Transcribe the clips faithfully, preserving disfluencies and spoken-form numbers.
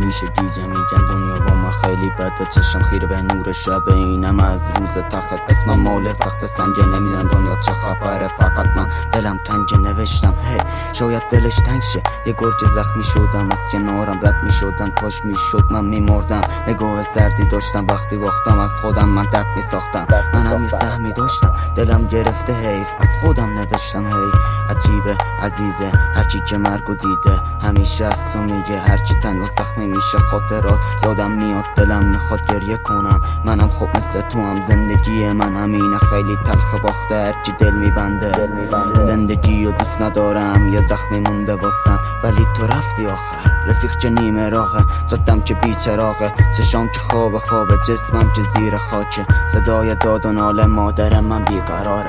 همیشه گیجه میگن دنیا با من خیلی بده، چشم خیره به نور شب، اینم از روز تخت اسمم مال تخت سنگه، نمیدونم دنیا چه خبره، فقط من دلم تنگ نوشتم هی شاید دلش تنگ شه. یه گرگ زخمی شدم از کنارم رد میشدن، کاش میشد من میمردم. نگاه سردی داشتم وقتی باختم از خودم، من درد میساختم. منم یه سهمی داشتم دلم گرفته حیف، از خودم نوشتم هی عجیبه عزیزه هرچی که مرگو دیده همیشه از تو میگه، هرچی تن و زخمی میشه خاطرات یادم میاد، دلم میخواد گریه کنم. منم خب مثل تو هم زندگی من همینه، خیلی تلخ باخته هرکی دل میبنده. زندگی رو دوست ندارم یه زخمی مونده واسم، ولی تو رفتی آخر رفیق که نیمه راهه، صدم که بیچراغه، چشام که خواب خوابه، جسمم که زیر خاکه، صدای داد و ناله مادر من بیقراره.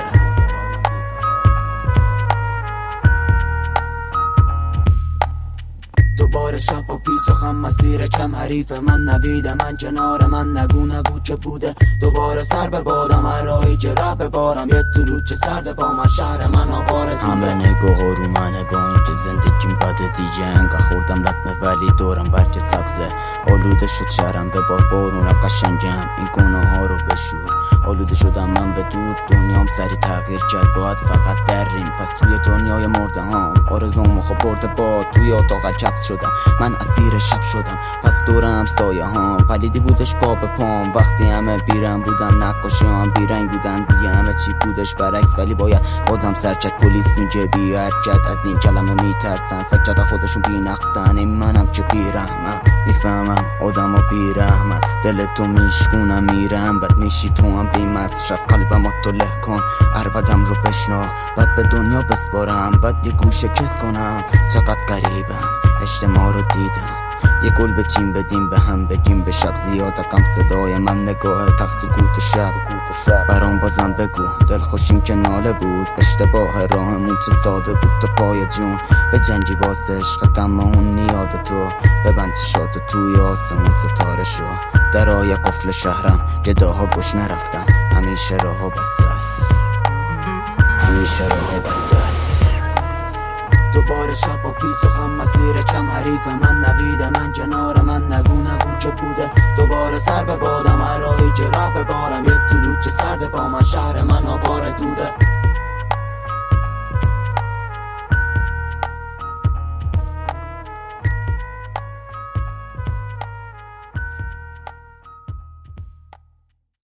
دوباره شب و پیچ و خم مسیر کم حریف من نویده، من کنار من نگو نگو که بوده. دوباره سر به بادم هر راهی که ره ببارم، یه طلوع که سرده با من شهر من آباره توده. همه نگاه ها رو منه با اینکه زندگیم بده دیگه، انگاه خوردم لطمه ولی دورم برگ سبزه، آلوده شد شهرم به بار بارونم قشنگم، این گناه ها رو بشور. آلوده شدم من به دود، دنیام سری تغییر کرد، باید فقط درین پس توی دنیای مرده هام. آرزومو خب برده باد توی اتاق کبس شدم، من اسیر شب شدم پس دورم سایه هام، پلیدی بودش پا به پام وقتی همه بیرم بودن، نقاشی هم بیرنگ بودن دیگه، همه چی بودش برعکس، ولی باید بازم سرچت. پلیس میگه بی حرکت، از این کلمه میترسن، فکر کرده خودشون بی نقصن، این منم که بی رحمم. میفهمم آدم ها بی رحمت، دل تو میشکونم میرم بد میشی تو هم بی مصرف، قلبم تو له کن عربدم رو بشنا، بعد به دنیا بسپارم، بعد یه گوشه کس کنم. چقدر غریبم اجتماع رو دیدم، یه گل به چین بدیم به هم بگیم به شب، زیاده کم صدای من نگاه تق سکوت شب. برام بازم بگو دل خوشیم که ناله بود، اشتباه راهمون چه ساده بود تا پای جون، به جنگی واسه عشقت اما اون نیاد تو، ببند چشاتو توی آسمون ستاره شو. درای قفل شهرم گداها گوش نرفتم، همیشه راهو بسته است، همیشه راهو بسته است. دوباره شب و پیچ و خم مسیر کم حریف من نویده، من کنار من نگو نگو که بوده. دوباره سر به بادم هر راهی که راه ببارم، یه طلوع که سرده با من شهر من آباره دوده.